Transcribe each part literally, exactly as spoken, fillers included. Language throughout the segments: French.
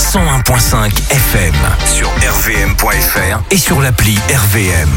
cent un virgule cinq F M sur R V M point F R et sur l'appli R V M.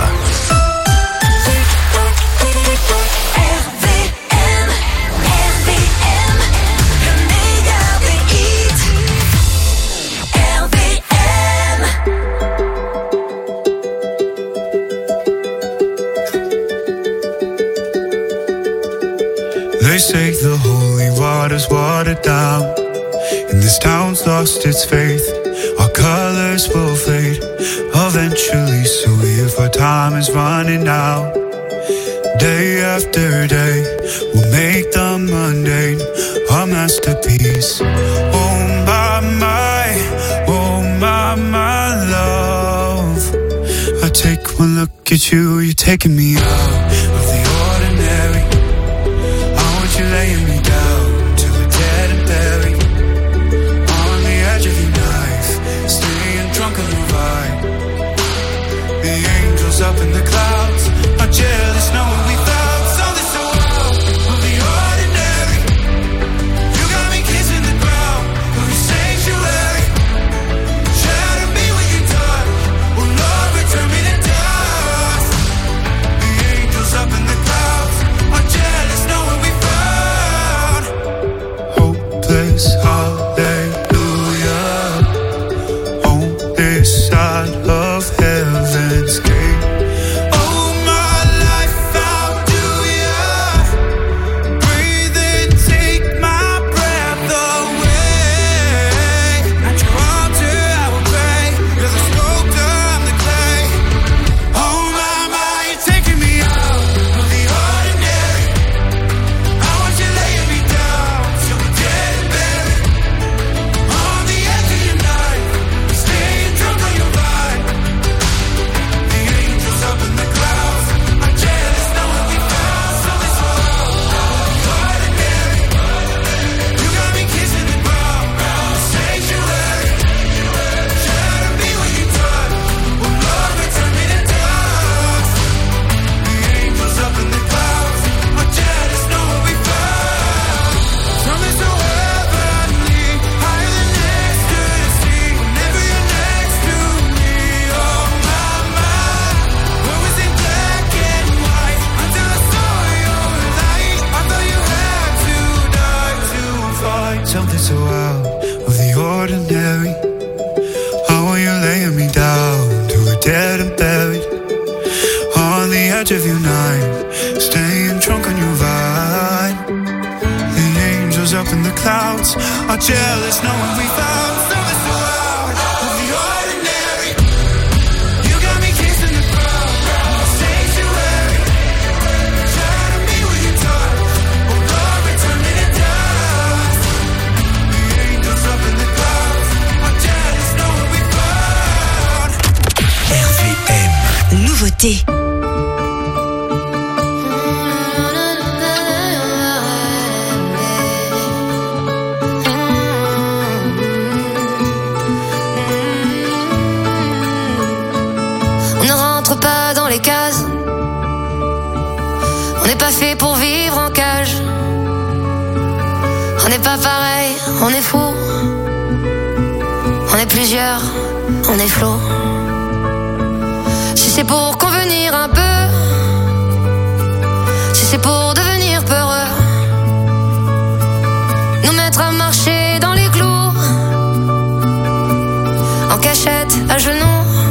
They say the holy water's watered down, and this town's lost its faith. Our colors will fade eventually, so if our time is running out, day after day, we'll make the mundane our masterpiece. Oh my, my, oh my, my love, I take one look at you, you're taking me out of the ordinary. You're laying me down to a dead and buried on the edge of your knife, staying drunk on your vibe. The angels up in the clouds are jealous knowing we found something so out of the ordinary. You got me kissing the ground of your sanctuary. Shatter me when you're done. Will love return me to dust? The angels up in the clouds are jealous knowing we hallelujah, on this side of heaven's gate. Oh, my life, how do ya breathe and take my breath away? At your altar I will pray, you're the sculptor, I'm the clay. Oh, my, my, you're taking me out of the ordinary. I want you laying me down till we're dead and buried. On the edge of your knife, staying drunk on your vibe. The angels up in the clouds are jealous knowing we found something so ordinary. You got me kissing the ground, sanctuary. Shatter me when you're done. Will love return me to dust? The angels up in the clouds are jealous knowing we found something so heavenly, higher than ecstasy. Whenever you're next to me, oh my, my. What was in black and white until I saw your light? I thought you had to die to find something so out of the ordinary. Oh, you're laying me down to a dead and buried on the edge of your night, staying drunk on your vibe. The angels up in the clouds are jealous knowing we found something so out of the ordinary. You got me kissing the ground, sanctuary. Shatter me when you're done. Oh Lord, return me to dust. The angels up in the clouds are jealous knowing we found. R V M. Nouveauté. On ne rentre pas dans les cases. On n'est pas fait pour vivre en cage. On n'est pas pareil, on est fou. On est plusieurs, on est flou. Si c'est pour convenir un peu, si c'est pour devenir peureux, nous mettre à marcher dans les clous, en cachette, à genoux.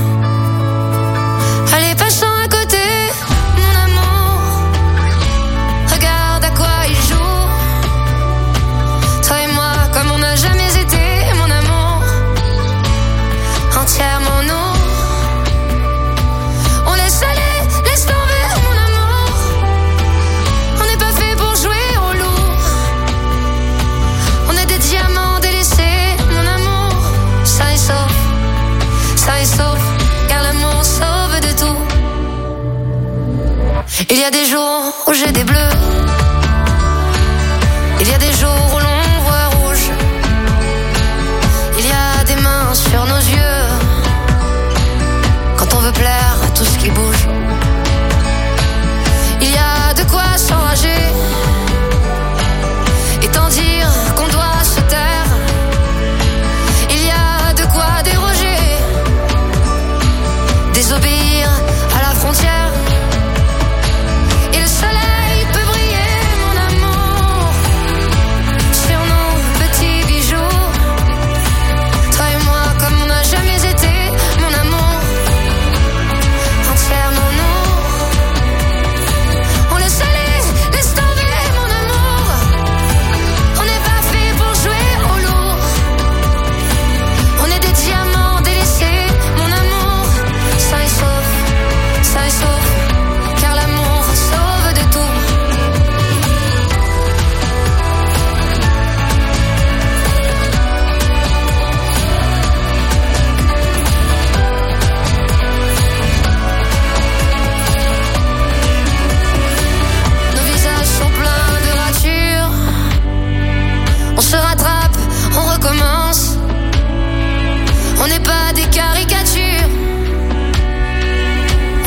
Allez, passons à côté, mon amour. Regarde à quoi il joue. Toi et moi, comme on n'a jamais été, mon amour. Entièrement nous. On laisse aller, laisse tomber, mon amour. On n'est pas fait pour jouer au loup. On est des diamants délaissés, mon amour. Ça et sauf, ça et sauf, car l'amour sauve de tout. Il y a des jours où j'ai des bleus. Il y a des jours où l'on voit rouge. Il y a des mains sur nos yeux quand on veut plaire à tout ce qui bouge. Il y a de quoi s'enrager et tant dire qu'on doit se taire. Il y a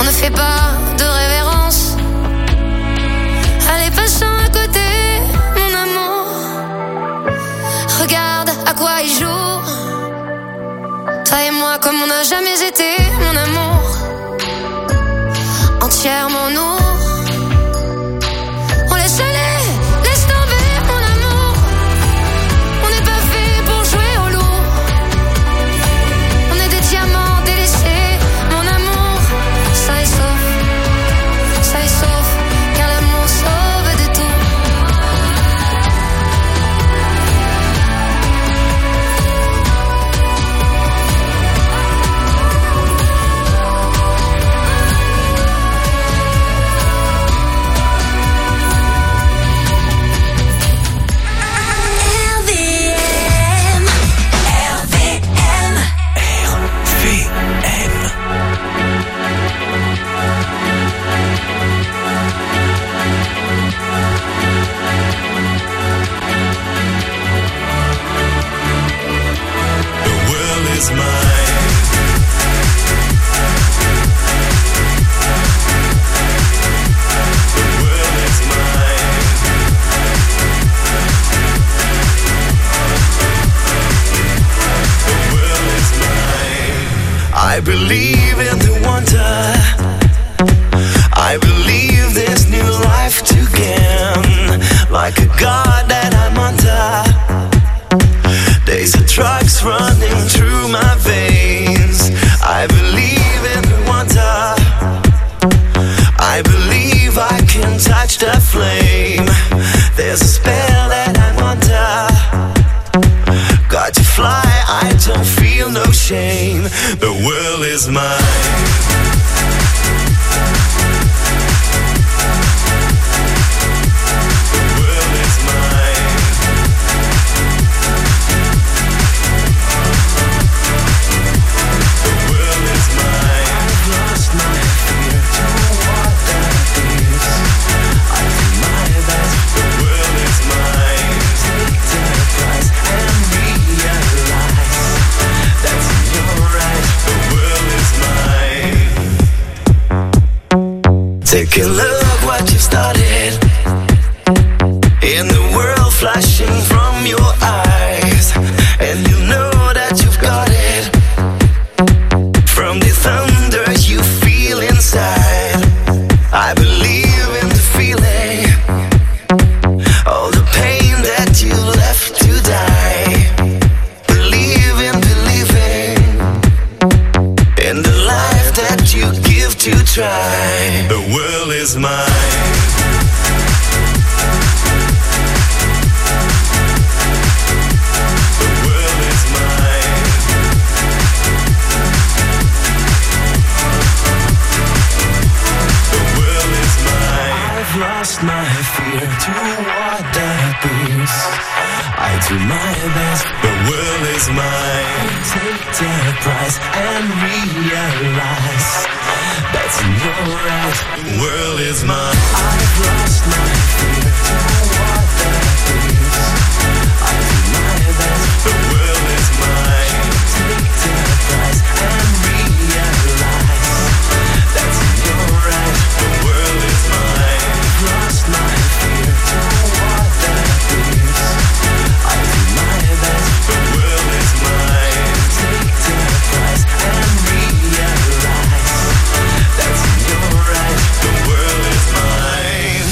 On ne fait pas de révérence à les passants à côté, mon amour. Regarde à quoi ils jouent. Toi et moi comme on n'a jamais été, mon amour. Entièrement nous. On laisse aller, laisse tomber, mon amour. On n'est pas fait pour jouer au loup. On est des diamants délaissés, mon amour. Ça est sauf, ça est sauf, car l'amour sauve de tout. I believe in the wonder. I believe there's new life to gain. Like a god that I'm under. There's a drugs running through my veins. I believe in the wonder. I believe I can touch the flame. There's a spell that I'm under. Got to fly, I don't feel no shame. The world is mine. Take a look what you've started. In the world flashing from your eyes. And you know that you've got it. From the thunder you feel inside. I believe in the feeling. All the pain that you left to die. Believe in believing. In the life that you give to try. The world is mine. The world is mine. The world is mine. I've lost my fear to what that is. I do my best. The world is mine. Take the prize and realize that's your right. The world is mine. I've lost my fear to what that is. I do my best. The world is mine. Take the prize and realize that's your right. The world is mine. I've lost my fear to what that is. I do my best. The world is mine. Take the prize and realize that's your right. The world is mine.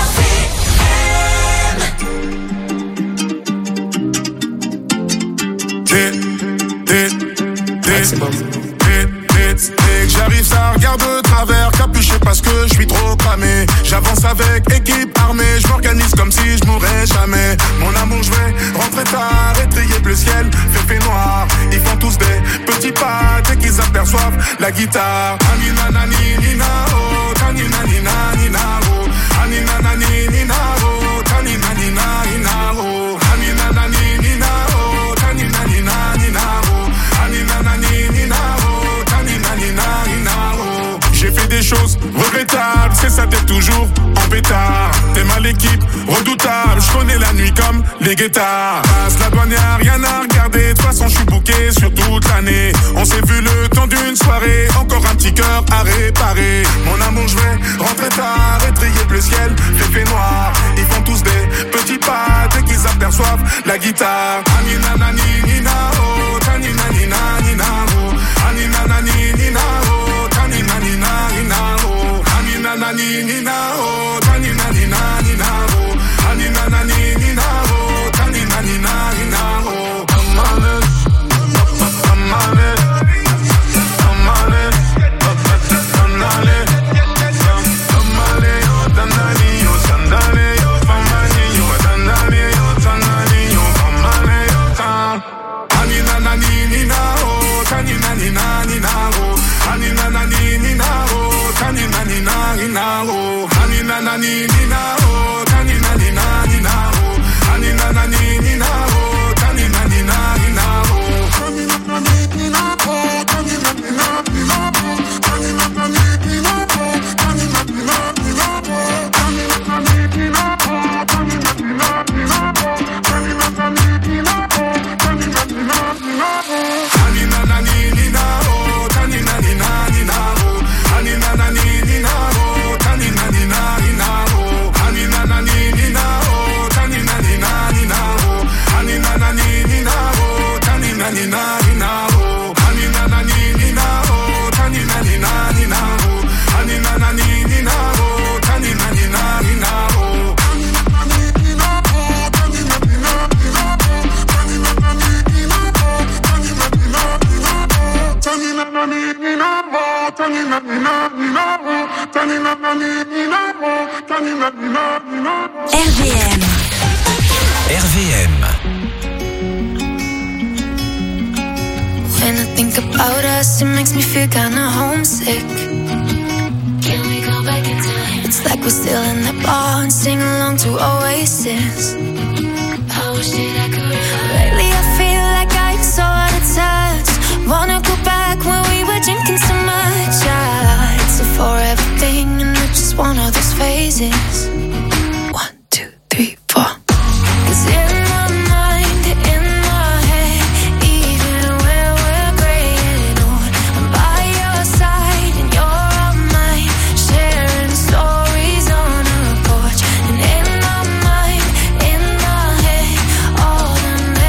Hit, hit, hit, hit, hit, hit. J'arrive, ça regarde de travers, capuché parce que je suis trop cramé. J'avance avec équipe armée, je m'organise comme si je mourrais jamais. Mon amour, je vais rentrer tard, étrier bleu ciel, fait fait noir. Ils font tous des petits pas dès qu'ils aperçoivent la guitare. Anina nani nina oh, tanina nina nina oh, anina nani nina oh, tanina nina nina oh, anina nani nina oh, tanina nina nina oh, anina nani nina oh, tanina nina nina oh. J'ai fait des choses regrettables, c'est ça t'es toujours en pétard. T'es mal équipe, redoutable, je connais la nuit comme les des guetards. Passe la douane, y'a rien à regarder. De toute façon, je suis booké sur toute l'année. On s'est vu le temps d'une soirée. Encore un petit cœur à réparer. Mon amour, je vais rentrer tard et trier le ciel. Fait fait noir. Ils font tous des petits pas dès qu'ils aperçoivent la guitare. Anina nani nina oh, tanina nina nina oh, anina nani nina oh, tanina nina nina oh, anina nani nina oh, tanina nina nina oh, anina nani nina oh, tanina nina nina oh. I'm on it, I'm on it, I'm on it, I'm on it, I'm on it, oh tanani, oh sandale, oh famani, oh tanani, oh tanani, oh famani, oh tan. Anina nani nina oh, tanina nina nina oh, anina nani nina oh, tanina nina nina oh, anina nani nina oh, tanina nina nina oh, anina nani nina oh, tanina nina nina oh, tanina nani nina oh, tanina nina nina oh, tanina nani nina oh, tanina nina nina oh, tanina nani nina oh, tanina nina nina oh, tanina nani nina oh, tanina nina nina oh, anina nani nina oh, tanina nina nina oh, anina nani nina oh, tanina nina nina oh, anina nani nina oh, tanina nina nina oh, anina nani nina oh, tanina nina nina oh, anina nani nina oh, tanina nina nina oh, anina nani nina oh, tanina nina nina oh, anina nani nina oh, tanina nina nina oh, tanina nani nina oh, tanina nina nina oh, tanina nani nina oh, tanina nina nina oh, tanina nani nina oh, tanina nina nina oh. R V M. R V M. When I think about us, it makes me feel kinda homesick. Can we go back in time? It's like we're still in the bar and sing along to Oasis. I wish that I could. Lately I feel like I'm so out of touch. Wanna go back when we were drinking so much. Yeah, it's a forever thing and it's just one of those phases. One, two, three, four. 'Cause in my mind, in my head, even when we're gray and old, I'm by your side and you're on mine, sharing stories on a porch. And in my mind, in my head, all the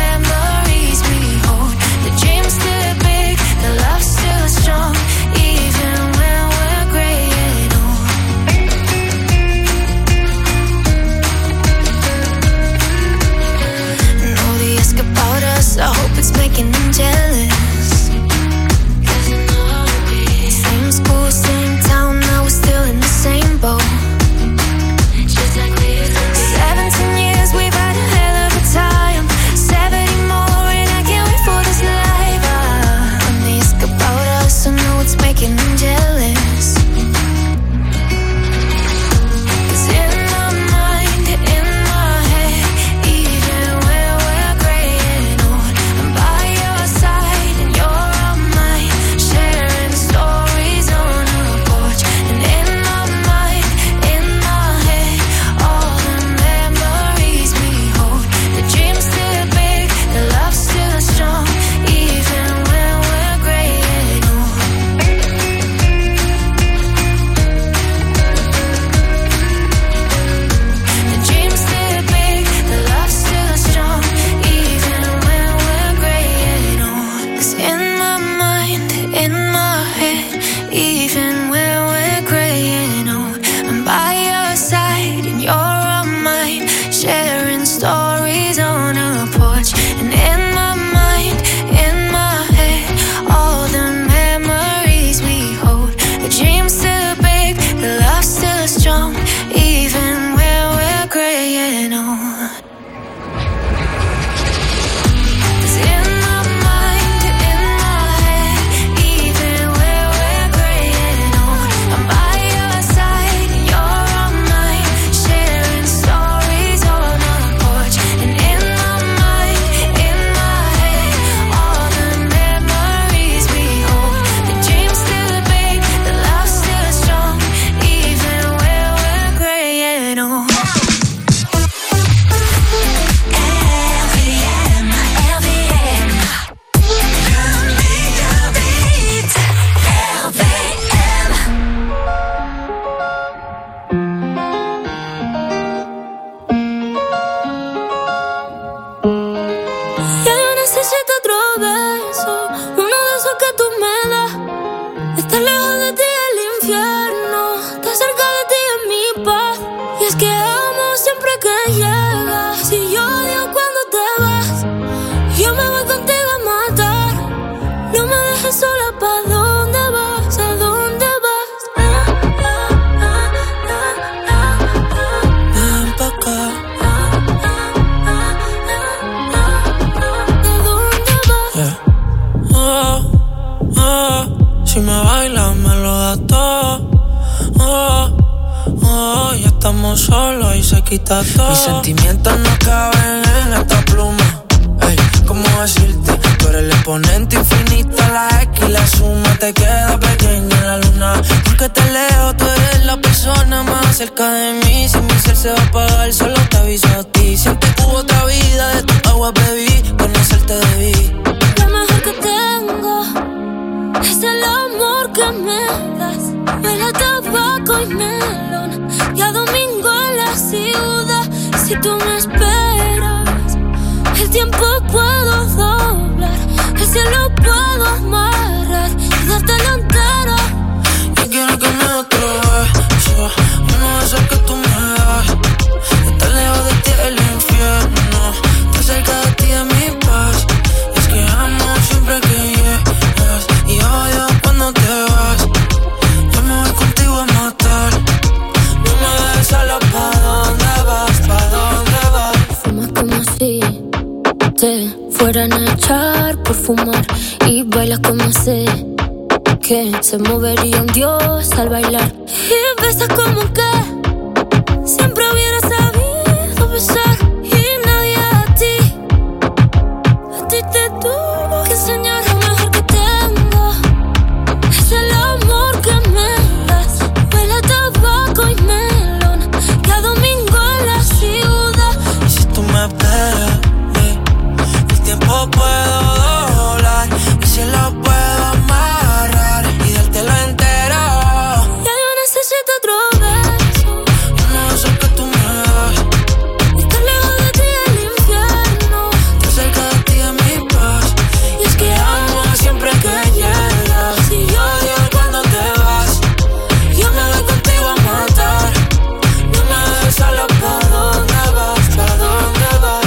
Si me bailas me lo das todo. Oh, oh, ya estamos solos y se quita todo. Mis sentimientos no caben en esta pluma. Ey, ¿cómo decirte? Tú eres el exponente infinito, la X y la suma te queda pequeña en la luna. Porque te leo, tú eres la persona más cerca de mí. Si mi ser se va a apagar, solo te aviso a ti. Siempre hubo otra vida, de tu agua bebí, conocerte debí. Lo mejor que tengo es el amor que me das. Huele a tabaco y melón, y a domingo en la ciudad. Si tú me esperas, el tiempo puedo doblar, el cielo puedo amarrar y dártelo entero. Yo quiero que me otro beso, uno de esos que tú me das. Estar lejos de ti es el infierno, estar cerca de ti es mi paz. Es que amo siempre que llegas y odio cuando te vas. Yo me voy contigo a matar, no me dejes sola. ¿Pa' dónde vas? ¿Pa' dónde vas? Fumas como si te fueran a echar por fumar y bailas como sé que se movería un dios al bailar. Y besas como que siempre hubiera sabido besar y nadie a ti, a ti te tuvo que enseñar. Lo mejor que tengo es el amor que me das. Huele a tabaco y melón, y a domingo en la ciudad. Y si tú me esperas, eh, el tiempo puedo doblar, el cielo puedo amarrar y dártelo entero. Ya yo necesito otro beso, Uno de esos que tú me das. estar lejos de ti es el infierno. Estar cerca de ti es mi paz. Y es que amo siempre que llegas y odio cuando te vas. Yo me voy contigo a matar, no me dejes sola. ¿Pa' dónde vas? ¿Pa' dónde vas?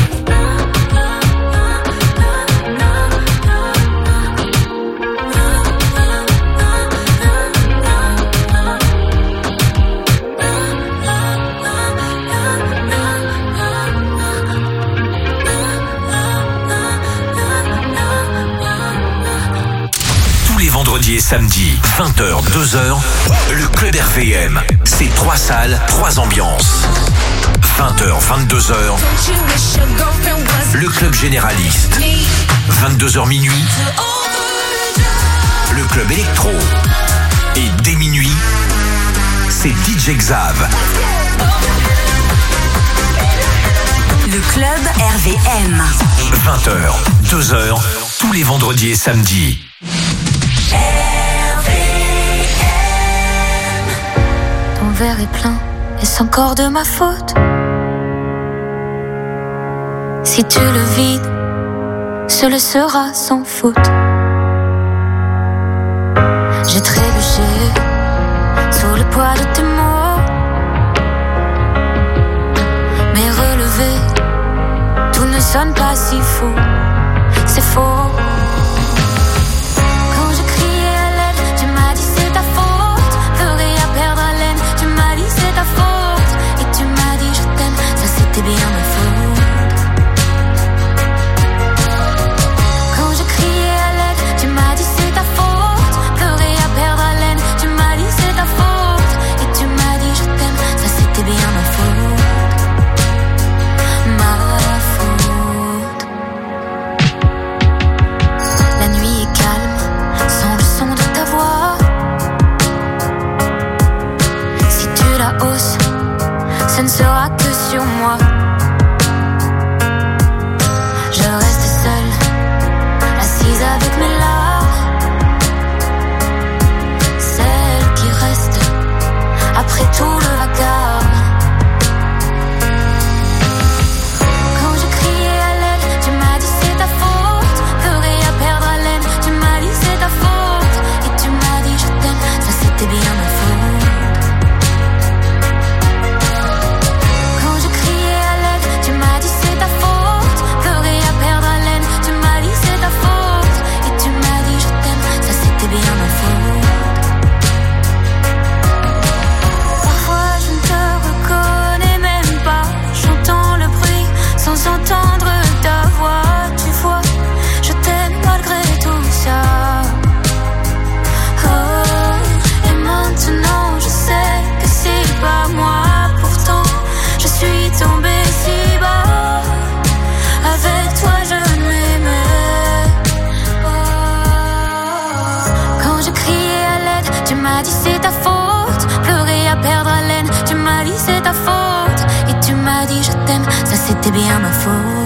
Tous les vendredis et samedis, vingt heures, deux heures, le Club R V M. C'est trois salles, trois ambiances. vingt heures, vingt-deux heures, le Club Généraliste. vingt-deux heures minuit, le Club Électro. Et dès minuit, c'est D J Xav. Le Club R V M. vingt heures, deux heures, tous les vendredis et samedis. Ton verre est plein, est-ce encore de ma faute? Si tu le vides, ce le sera sans faute. J'ai trébuché sous le poids de tes mots, mais relevé, tout ne sonne pas si faux. C'est faux. Quand je criais à l'aide, tu m'as dit c'est ta faute. Ferais à perdre haleine, tu m'as dit c'est ta faute. Et tu m'as dit je t'aime, ça c'était bien ma faute. Quand je criais à l'aide, tu m'as dit c'est ta faute. Ferais à perdre haleine, tu m'as dit c'est ta faute. Et tu m'as dit je t'aime, ça c'était bien ma faute. Ma faute. La nuit est calme, sans le son de ta voix. Si tu la hausses, ce ne sera que sur moi. Je reste seule, assise avec mes larmes, celle qui reste après tout le vacarme. Quand je criais à l'aide, tu m'as dit c'est ta faute. Ferais à perdre haleine, tu m'as dit c'est ta faute. Et tu m'as dit je t'aime, ça c'était bien ma faute. Quand je criais c'était bien ma faute.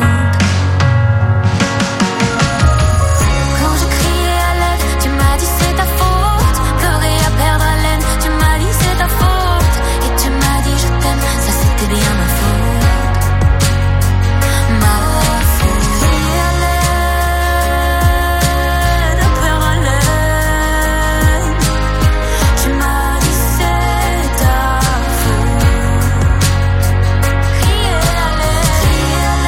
Quand je criais à l'aide, tu m'as dit c'est ta faute. Pleurer à perdre haleine, tu m'as dit c'est ta faute. Et tu m'as dit je t'aime, ça c'était bien ma faute. Ma faute. Crier à l'aide, à perdre haleine, tu m'as dit c'est ta faute. Crier à l'aide, crier à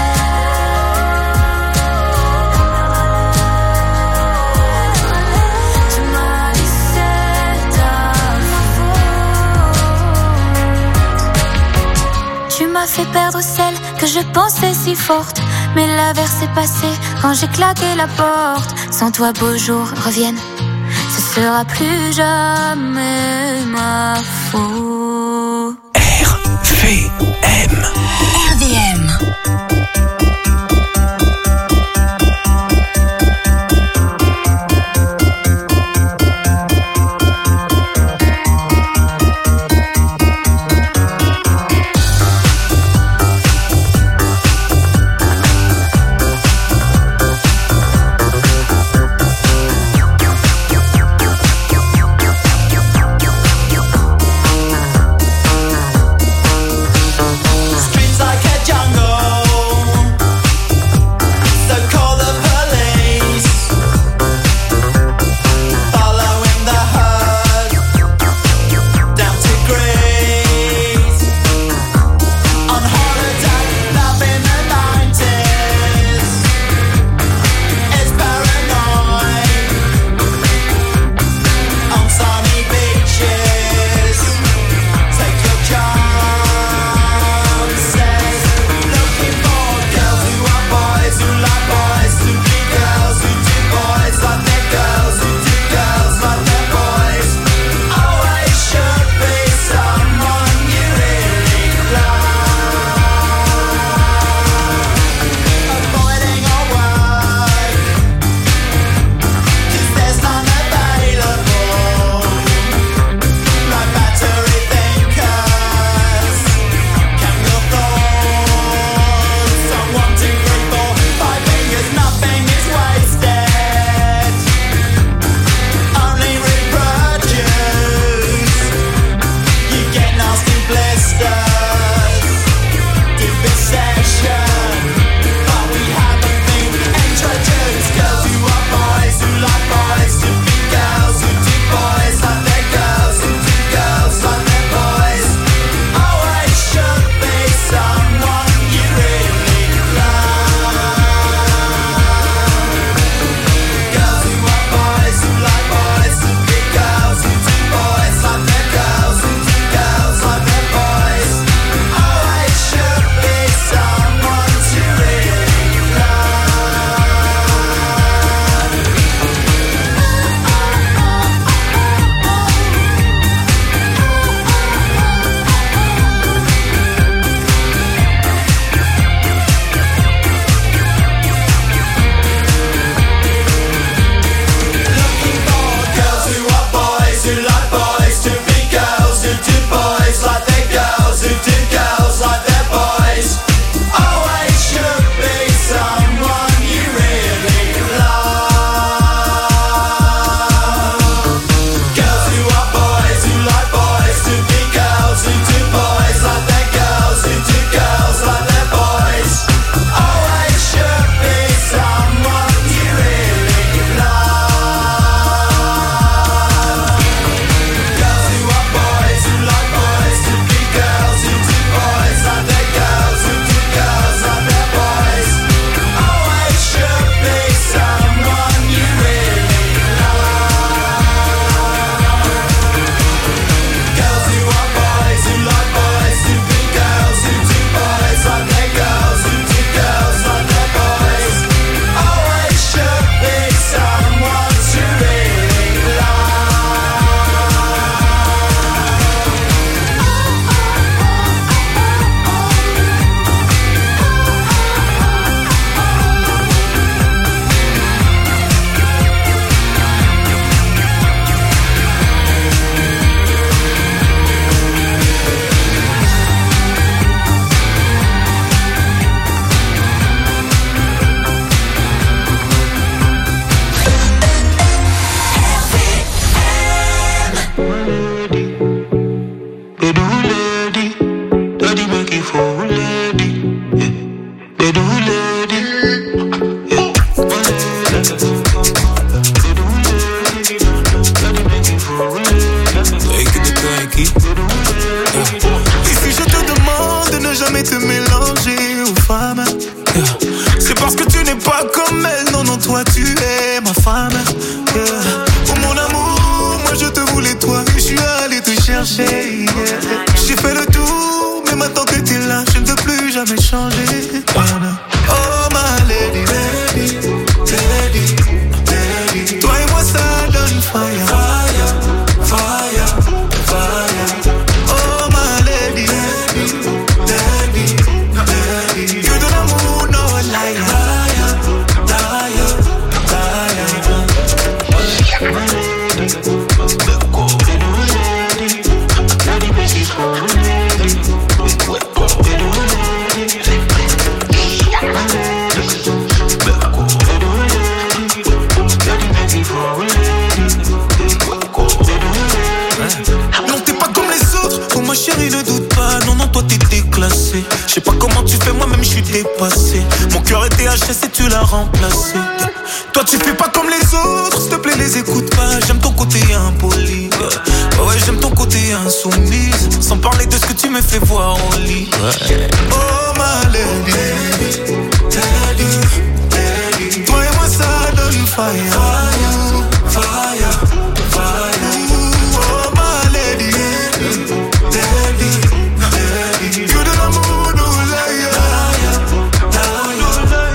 l'aide, tu m'as dit c'est ta faute. Tu m'as fait perdre celle que je pensais si forte, mais l'averse est passée quand j'ai claqué la porte. Sans toi beaux jours reviennent, ce sera plus jamais ma faute. R V M. R V M. Streets like a jungle. jamais changé. Oh my lady, lady, lady, lady. Toi et moi ça donne fire, fire, fire, fire. Oh my lady, lady, lady, lady. You do l'amour, no liar, liar, liar, liar. Ma chérie, ne doute pas, non, non, toi t'es déclassé. Je sais pas comment tu fais, moi-même je suis dépassé. Mon cœur était H S et tu l'as remplacé. Toi tu fais pas comme les autres, s'il te plaît les écoute pas. J'aime ton côté impoli, ouais, j'aime ton côté insoumise. Sans parler de ce que tu me fais voir au lit. Oh my lady, lady, lady. Toi et moi ça donne fire, fire, fire, fire. Oh my lady, lady, lady. You do l'amour, no liar, liar, liar.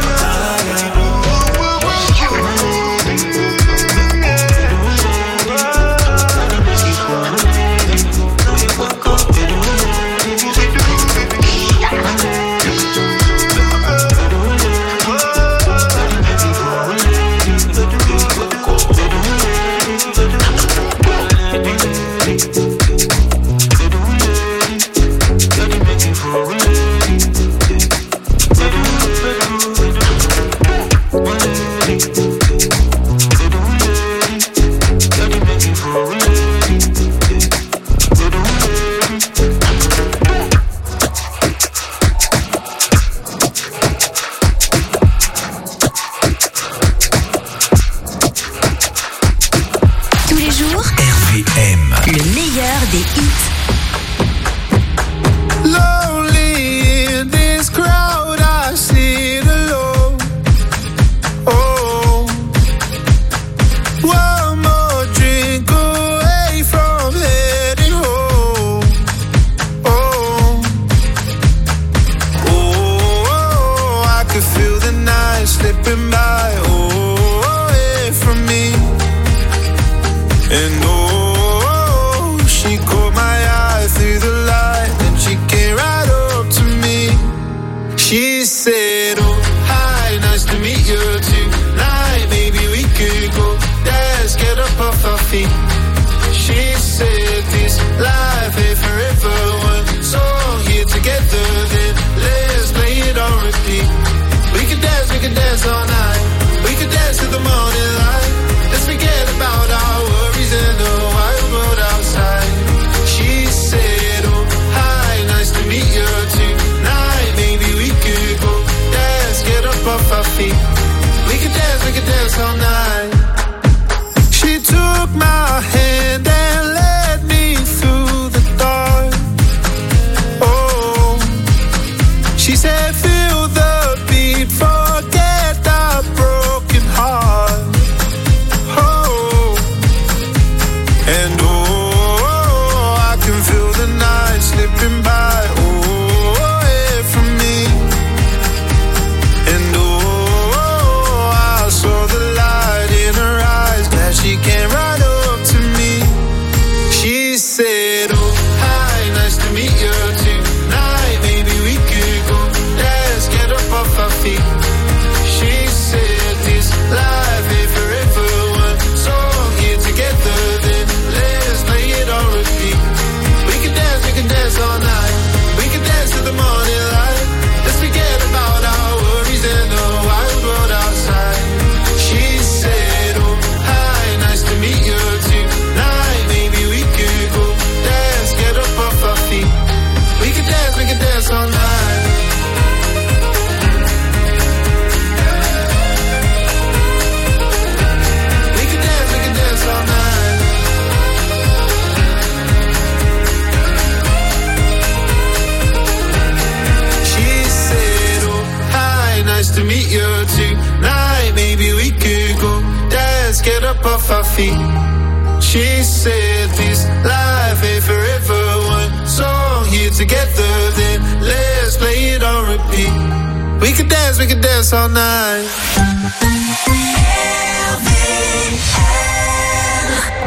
off our feet. She said this life ain't forever. One song all here together, then let's play it on repeat. We could dance, we could dance all night. R V N.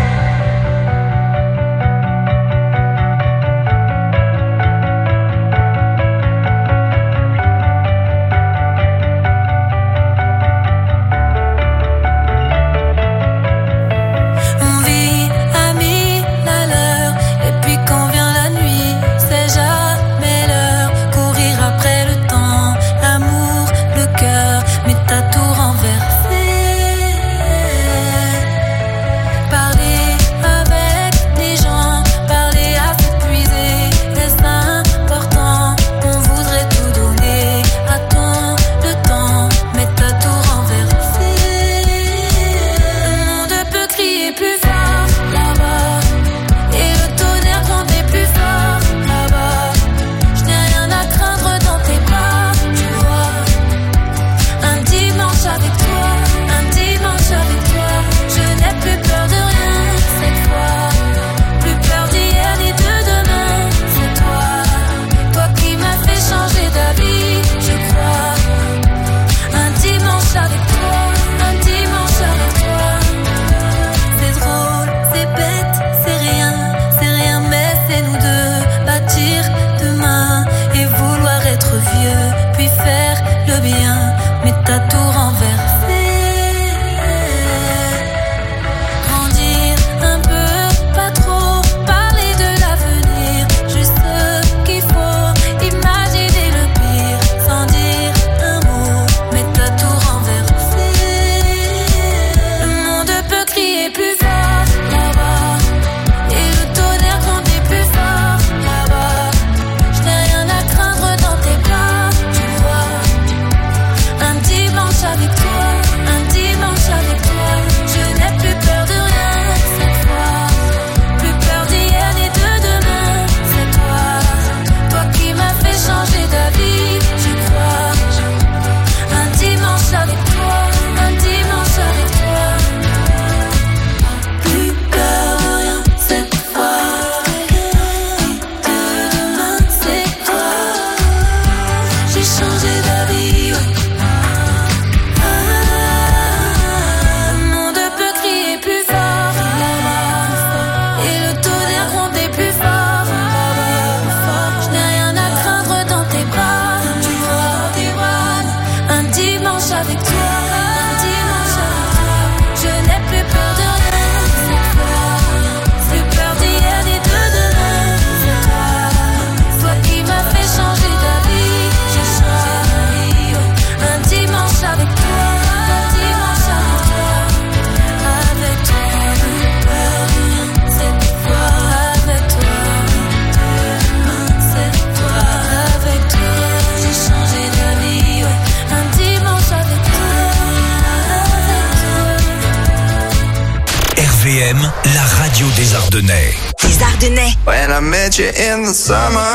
La radio des Ardennais. Les Ardennais. When I met you in the summer,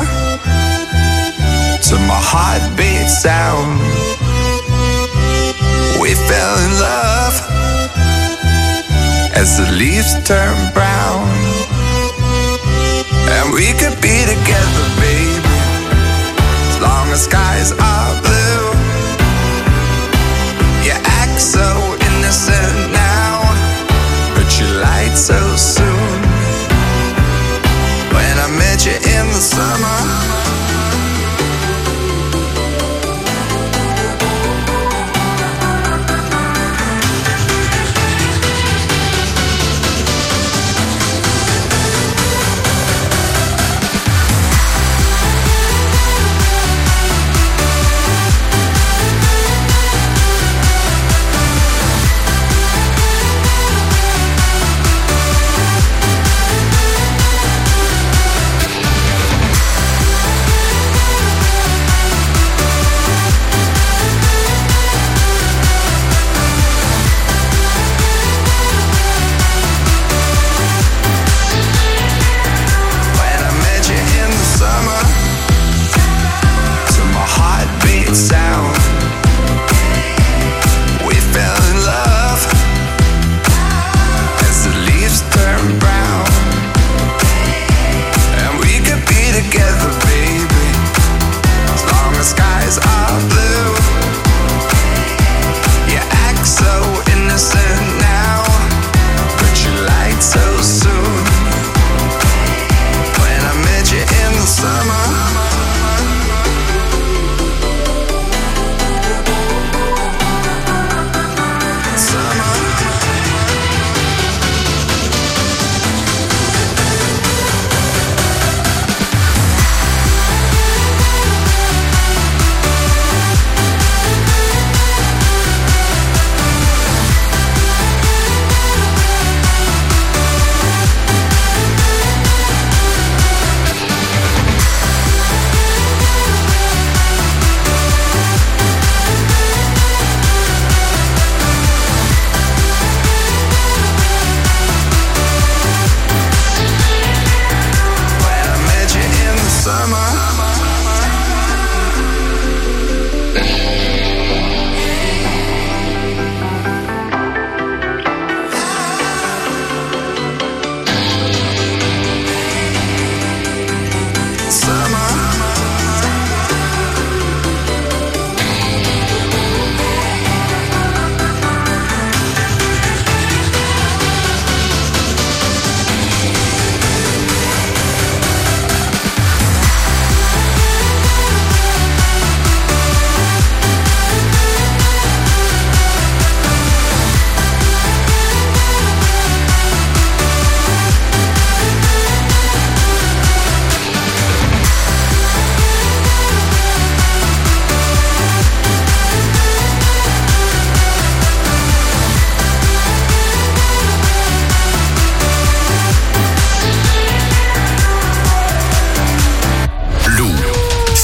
to my heartbeat sound, we fell in love as the leaves turn brown, and we could be together, baby, as long as skies are blue. You act so innocent now, but you lied so soon. When I met you in the summer,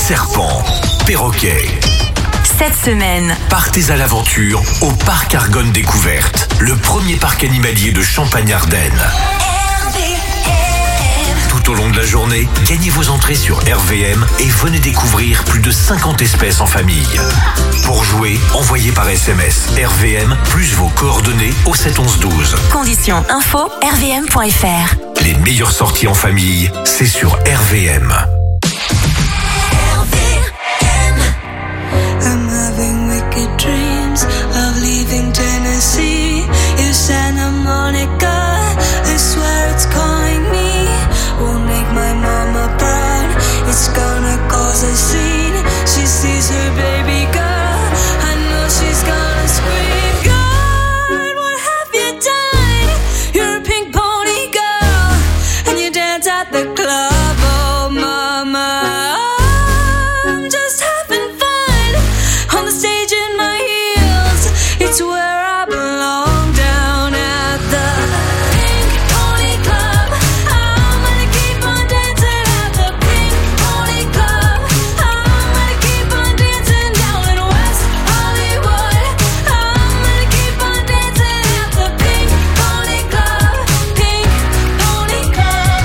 serpents, perroquets. Cette semaine, Partez à l'aventure au Parc Argonne Découverte, le premier parc animalier de Champagne-Ardenne. Tout au long de la journée, gagnez vos entrées sur R V M et venez découvrir plus de cinquante espèces en famille. Pour jouer, envoyez par S M S R V M plus vos coordonnées au sept onze douze. conditions info r v m point f r. Les meilleures sorties en famille, c'est sur R V M. I'm having wicked dreams of leaving Tennessee. You Santa Monica, I swear it's calling me. Won't make my mama proud, it's gonna cause a scene. She sees her baby girl, I know she's gonna scream. God, what have you done? You're a pink pony girl, and you dance at the club, oh mama. I'm just having fun on the stage in my heels. It's where I belong, down at the Pink Pony Club. I'm gonna keep on dancing at the Pink Pony Club. I'm gonna keep on dancing down in West Hollywood. I'm gonna keep on dancing at the Pink Pony Club. Pink Pony Club.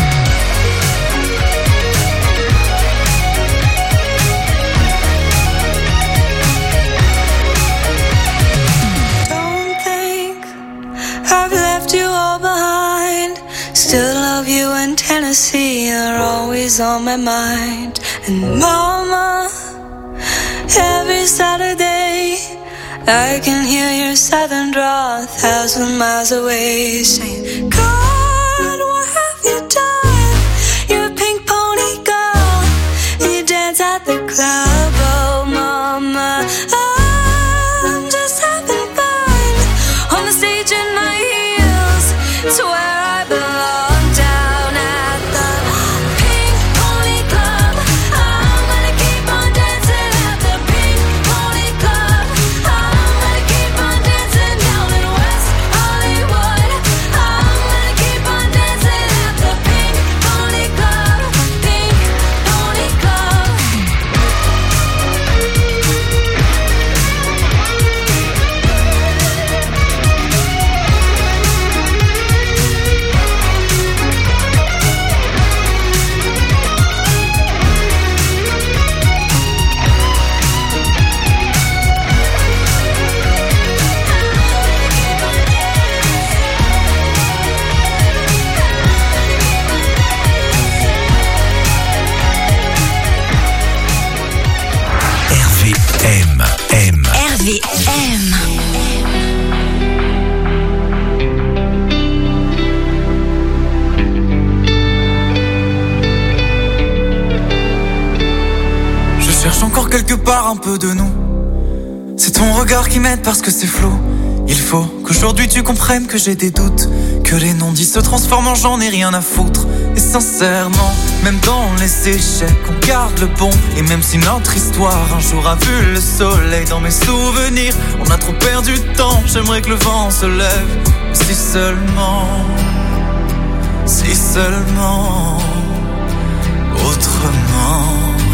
Don't think I've left you all behind. Still love you in Tennessee, you're always on my mind. And mama, every Saturday I can hear your southern drawl a thousand miles away, saying, God, what have you done? You're a pink pony girl, and you dance at the club, oh mama. I'm just having fun on the stage in my heels. It's where I belong, down at the Pink Pony Club. I'm gonna keep on dancing at the Pink Pony Club. I'm gonna keep on dancing down in West Hollywood. I'm gonna keep on dancing at the Pink Pony Club. Pink Pony Club. R V M. M. R V M. Je cherche encore quelque part un peu de nous. C'est ton regard qui m'aide parce que c'est flou. Il faut qu'aujourd'hui tu comprennes que j'ai des doutes, que les non-dits se transforment en j'en ai rien à foutre. Et sincèrement, même dans les échecs, on garde le bon. Et même si notre histoire un jour a vu le soleil, dans mes souvenirs, on a trop perdu de temps. J'aimerais que le vent se lève. Si seulement, si seulement, autrement,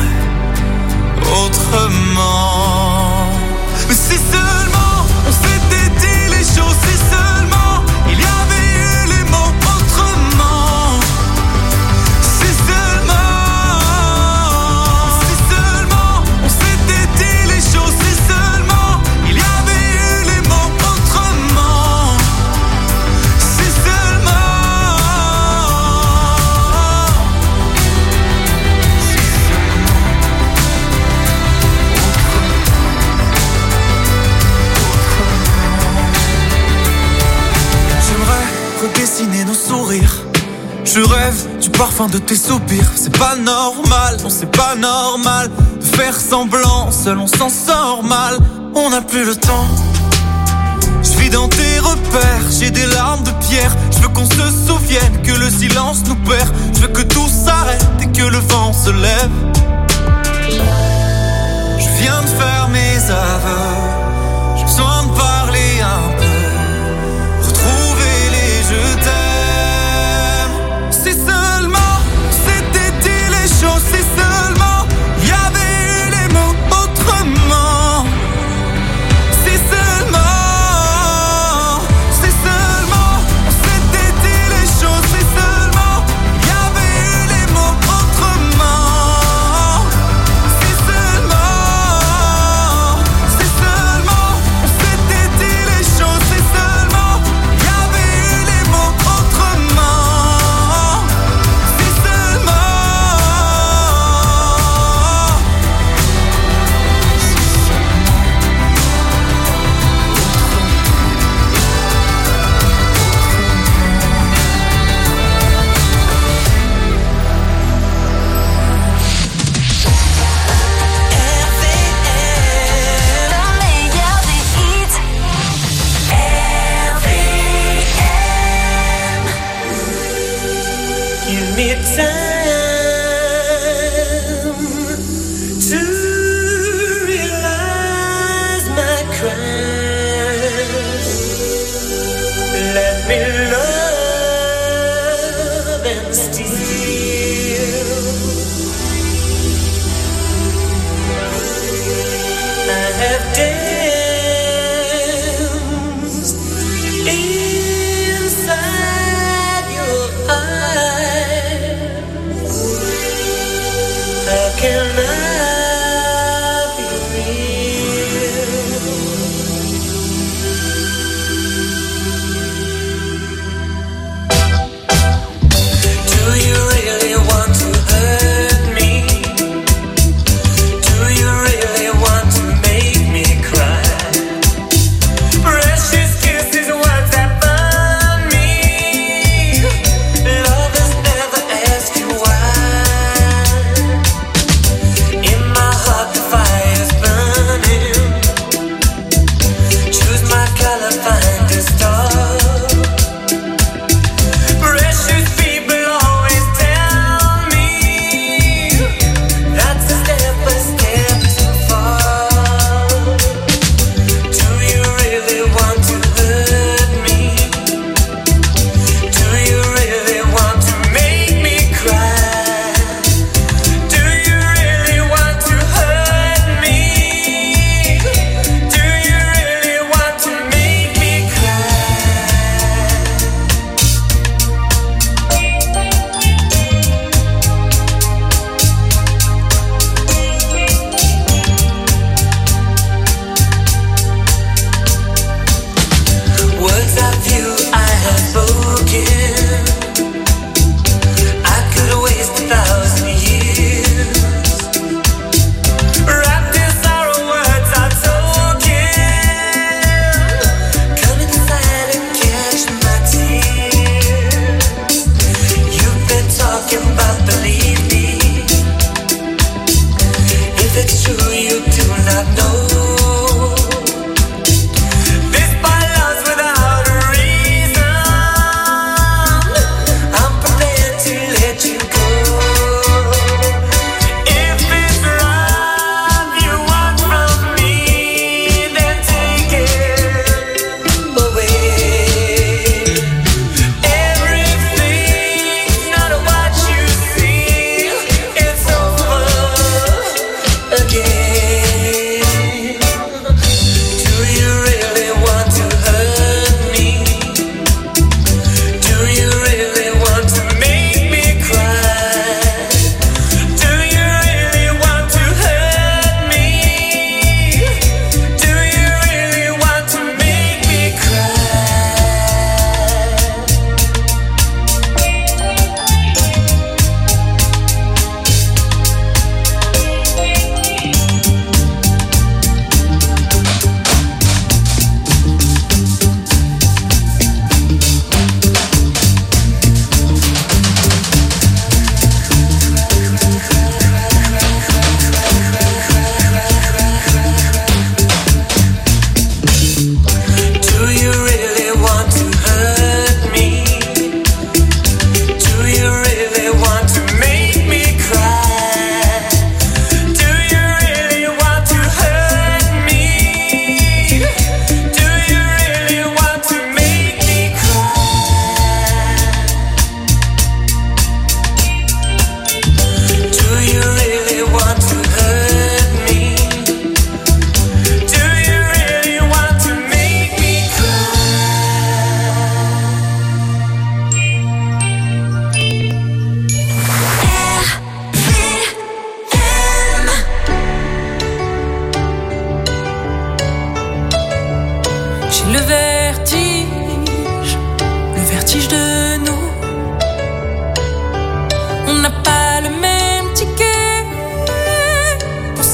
autrement. Mais si seulement on s'était dit les choses, si seulement il y avait eu les mots autrement. Si seulement, si seulement on s'était dit les choses, si seulement il y avait eu les mots autrement. Si seulement, si redessiner nos sourires. Je rêve du parfum de tes soupirs. C'est pas normal, non c'est pas normal de faire semblant, seul on s'en sort mal. On n'a plus le temps. Je vis dans tes repères, j'ai des larmes de pierre. Je veux qu'on se souvienne que le silence nous perd. Je veux que tout s'arrête et que le vent se lève. Je viens de faire mes aveux. J'ai besoin de parler un peu. Je t'aime. Si seulement c'était dit les choses, si seulement il y avait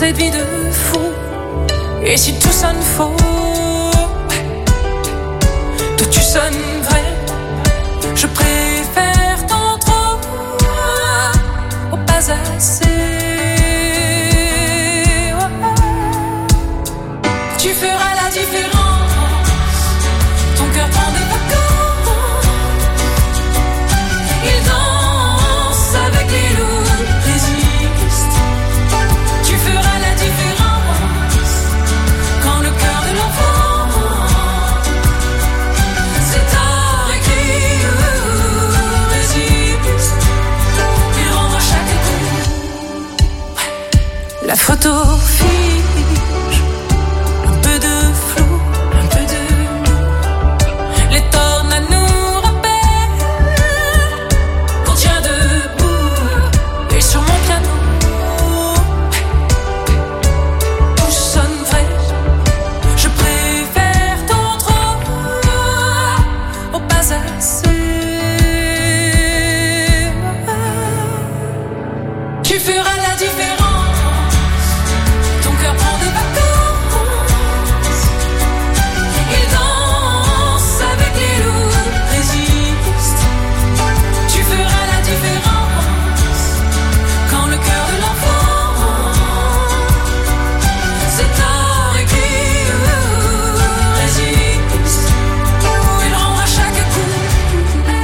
cette vie de fou. Et si tout sonne faux, toi tu sonnes vrai. Je préfère tant trop au pas assez. Tu feras la différence. Ton cœur prend des vacances. Il danse avec les loups, résiste. Tu feras la différence. Quand le cœur de l'enfant c'est tard écrit, résiste. Il rendra chaque coup. La photo fiche, un peu de flou, un peu de nous. Les tornades nous rappellent qu'on tient debout. Et sur mon piano, tout sonne vrai. Je préfère tant trop au pas assez. Tu feras la différence. Ton cœur prend des vacances. Il danse avec les loups, résiste. Tu feras la différence. Quand le cœur de l'enfant c'est tard écrit, résiste. Il rendra chaque coup.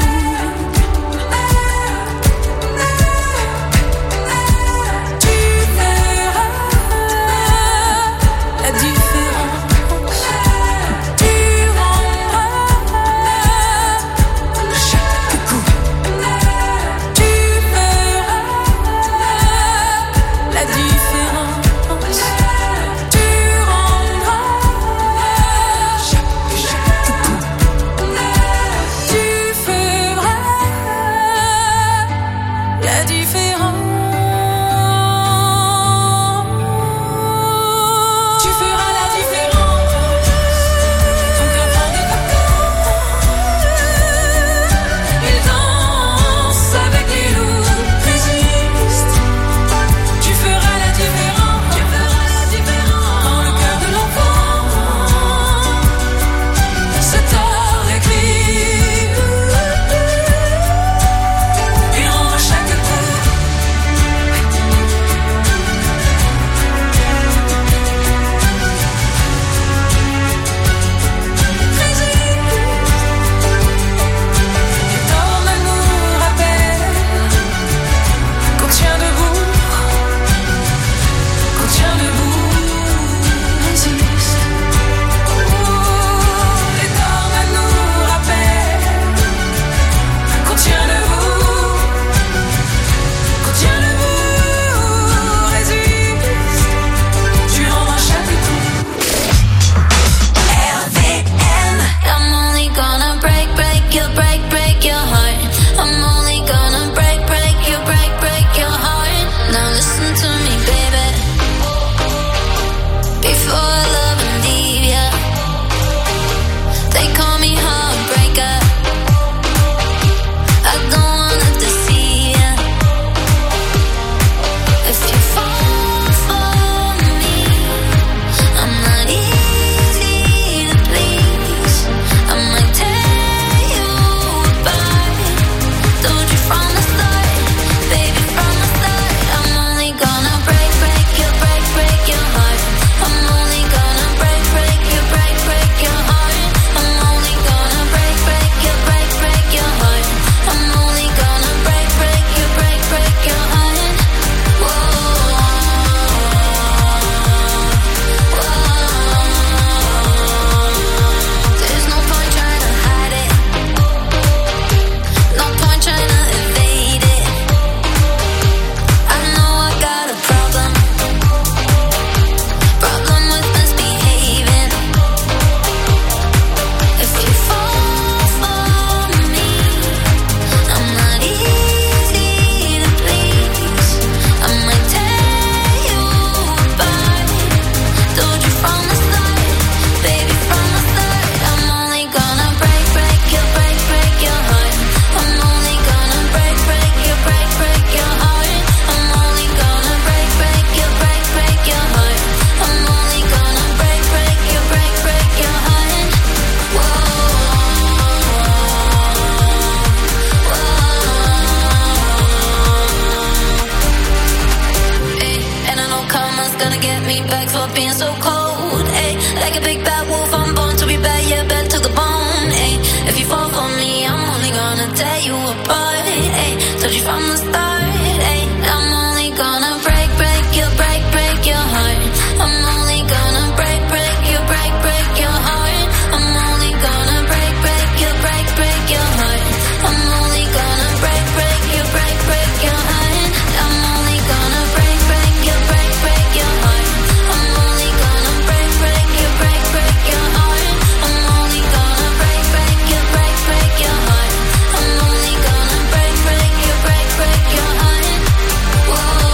got me back for being so cold. Ay, like a big bad wolf, I'm born to be bad, yeah, bad to the bone. Ay, if you fall for me, I'm only gonna tear you apart. Ay, told you from the start. Ay, I'm only gonna break, break you, break, break your heart. I'm only gonna break, break you, break, break your heart. I'm only gonna break, break you, break, break your heart. I'm only gonna break, break you, break, break your heart. I'm only gonna break, break you, break, break your heart. I'm only gonna break, break you, break, break your heart. I'm only gonna break, break you, break, break your heart. I'm only gonna break, break you, break, break your heart. Whoa.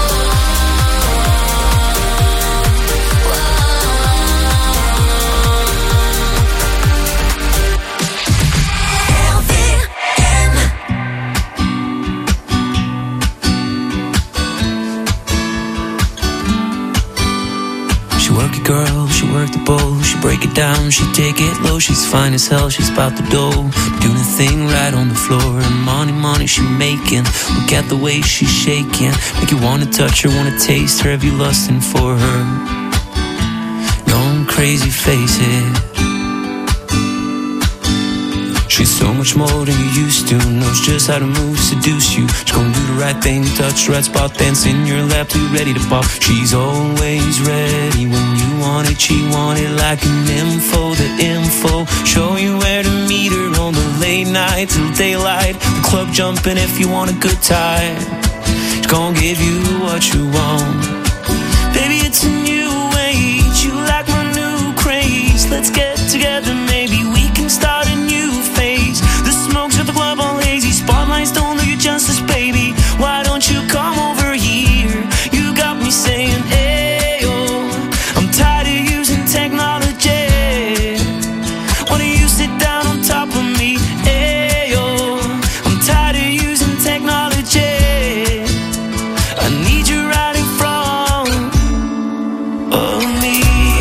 She work it, girl, she work the bowl. She break it down, she take it low. She's fine as hell, she's about the dough. Doing a thing right on the floor. And money, money she making. Look at the way she's shaking. Make you wanna touch her, wanna taste her. Have you lusting for her? Going crazy, face it. She's so much more than you used to. Knows just how to move, seduce you. She's gonna do the right thing, touch the right spot, dance in your lap, too ready to pop. She's always ready when you want it. She want it like an info, the info. Show you where to meet her on the late night till daylight. The club jumping if you want a good time. She's gonna give you what you want. Baby, it's a new age. You like my new craze. Let's get together, maybe we can start a new phase. The smoke's at the club all hazy. Spotlights don't do you justice, baby. Why don't you come over here? You got me saying, ayo. I'm tired of using technology. Why don't you sit down on top of me? Ayo. I'm tired of using technology. I need you right in front of me.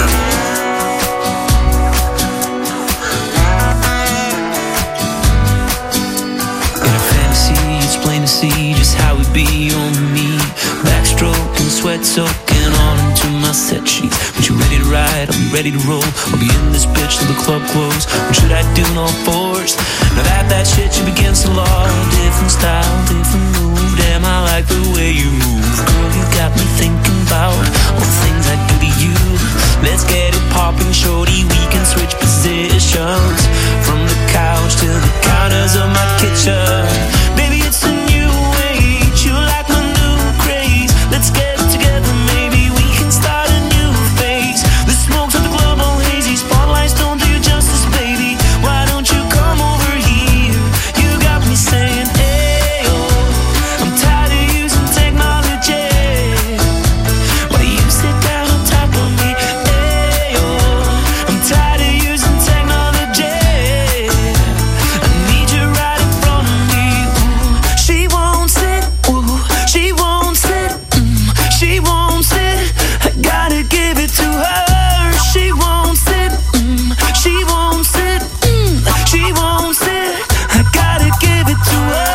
See just how we be on me. Backstroke and sweat soaking on into my set sheets. When you ready to ride, I'll be ready to roll. I'll be in this bitch till the club close. What should I do? No force. Now that that shit you begin to law. Different style, different move. Damn, I like the way you move. Girl, you got me thinking about all the things I do to you. Let's get it popping, shorty. We can switch positions from the couch to the counters of my kitchen. Baby, it's a new age. You like my new craze. Let's get together, maybe we can start a new phase. The smoke's at the club all hazy. Spotlights don't do you justice, baby. Why don't you come over here? You got me saying, ayo. I'm tired of using technology. Why do you sit down on top of me? Ayo. I'm tired of using technology. I need you right in front of me. Ooh. She won't sit, ooh. She won't sit, mm. She won't sit. I gotta give it to her. She won't sit, mm. She won't sit, mm. She won't sit. I gotta give it to her.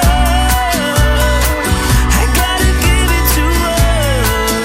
I gotta give it to her.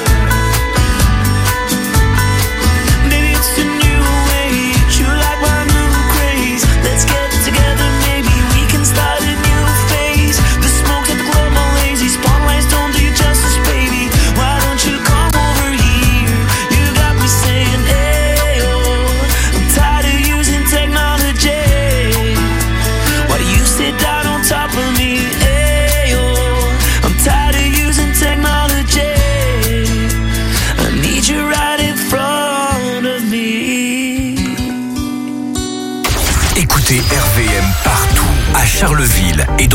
Baby, it's a new age. You like my new craze. Let's get together, maybe we can start a new phase. The smoke's at the club all lazy. Spotlights don't do you justice, baby. Why don't you come over here? You got me saying, ayo. I'm tired of using technology. Why do you sit down on top of me? Ayo. I'm tired of using technology. I need you right in front of me. Écoutez R V M partout, à Charleville et dans